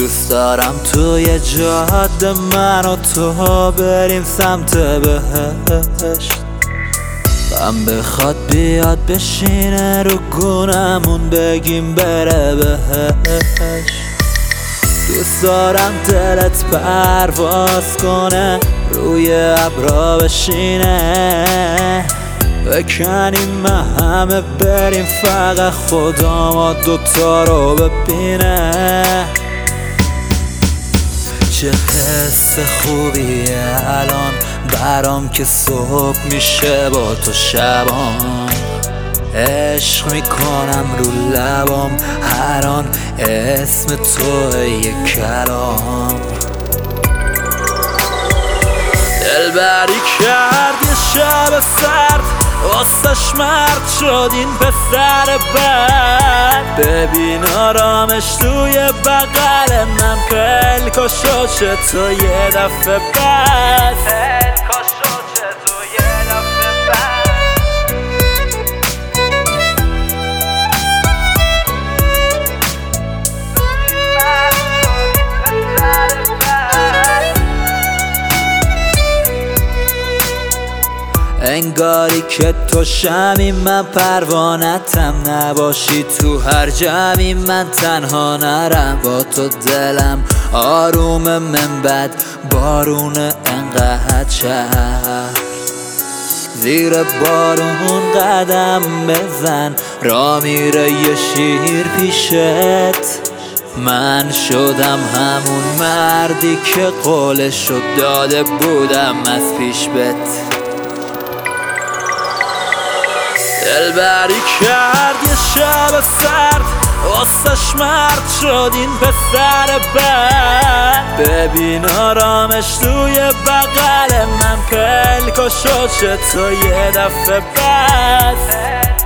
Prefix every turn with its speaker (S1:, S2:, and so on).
S1: دوست دارم توی جاده من و تو بریم سمت بهشت، غم بخواد بیاد بشینه رو گونمون بگیم بره بهشت. دوست دارم دلت پرواز کنه روی ابرا بشینه، بکنیم همه بریم فقط خدا ما دوتا رو ببینه. چه حس خوبیه الان برام که صبح میشه با تو شبام، عشق میکنم رو لبام هر آن اسم تو یک کلام. دلبری کرد یه شب سرد واسش مرد شد این پسر بد، ببین آرامش توی بغل من خیلی کاشو چه تو یه دفعه بس، خیلی کاشو چه تو یه دفعه بس. انگاری که تو شمی من پروانتم، نباشی تو هر جمعی من تنها نرم، با تو دلم آروم من بد بارون انقدر شهر، زیر بارون قدم بزن را میره یه شیر پیشت، من شدم همون مردی که قولشو داده بودم از پیش بت. دلبری کرد یه شب سرد واسش مرد شد این پسر بد، ببین آرامش توی بغل من خیلی کاشو چه تو یه دفعه بس.